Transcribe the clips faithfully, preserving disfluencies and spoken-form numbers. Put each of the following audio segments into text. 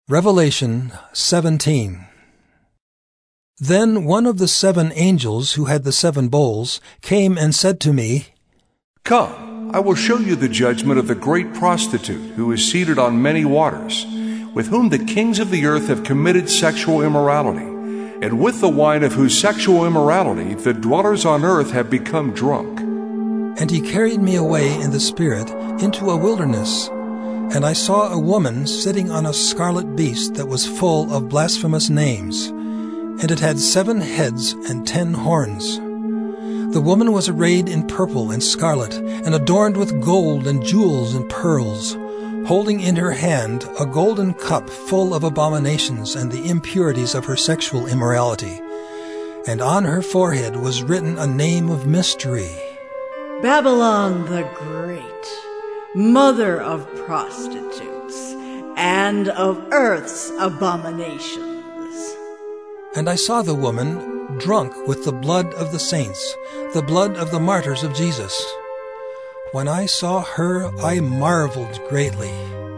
Revelation seventeen. Then one of the seven angels who had the seven bowls came and said to me, Come, I will show you the judgment of the great prostitute who is seated on many waters, with whom the kings of the earth have committed sexual immorality, and with the wine of whose sexual immorality the dwellers on earth have become drunk. And he carried me away in the Spirit into a wilderness, and I saw a woman sitting on a scarlet beast that was full of blasphemous names, and it had seven heads and ten horns. The woman was arrayed in purple and scarlet, and adorned with gold and jewels and pearls, holding in her hand a golden cup full of abominations and the impurities of her sexual immorality. And on her forehead was written a name of mystery: Babylon the Great, mother of prostitutes and of earth's abominations. And I saw the woman drunk with the blood of the saints, the blood of the martyrs of Jesus. When I saw her, I marveled greatly.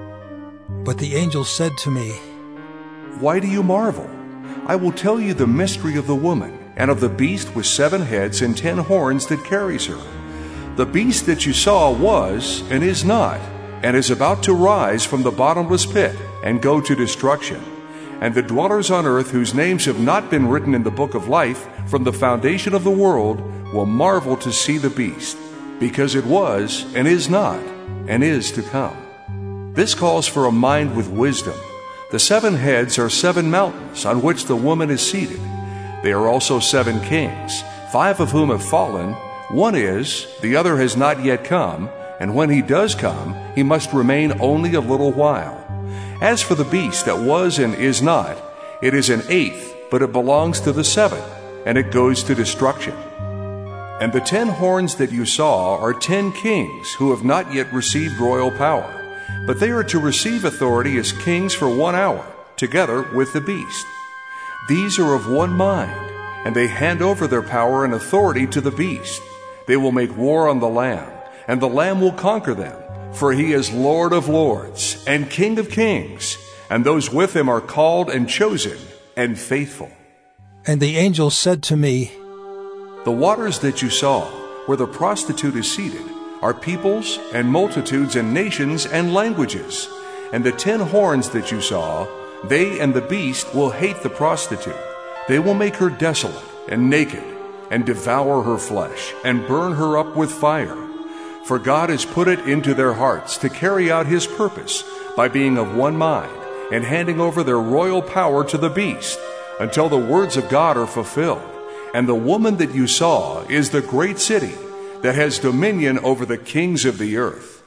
But the angel said to me, Why do you marvel? I will tell you the mystery of the woman, and of the beast with seven heads and ten horns that carries her. The beast that you saw was, and is not, and is about to rise from the bottomless pit, and go to destruction. And the dwellers on earth whose names have not been written in the book of life from the foundation of the world will marvel to see the beast, because it was, and is not, and is to come. This calls for a mind with wisdom. The seven heads are seven mountains on which the woman is seated. They are also seven kings, five of whom have fallen. One is, the other has not yet come, and when he does come, he must remain only a little while. As for the beast that was and is not, it is an eighth, but it belongs to the seventh, and it goes to destruction. And the ten horns that you saw are ten kings who have not yet received royal power, but they are to receive authority as kings for one hour, together with the beast. These are of one mind, and they hand over their power and authority to the beast. They will make war on the Lamb, and the Lamb will conquer them, for he is Lord of lords and King of kings, and those with him are called and chosen and faithful. And the angel said to me, The waters that you saw, where the prostitute is seated, are peoples and multitudes and nations and languages. And the ten horns that you saw, they and the beast will hate the prostitute. They will make her desolate and naked, and devour her flesh, and burn her up with fire. For God has put it into their hearts to carry out his purpose by being of one mind, and handing over their royal power to the beast, until the words of God are fulfilled. And the woman that you saw is the great city that has dominion over the kings of the earth.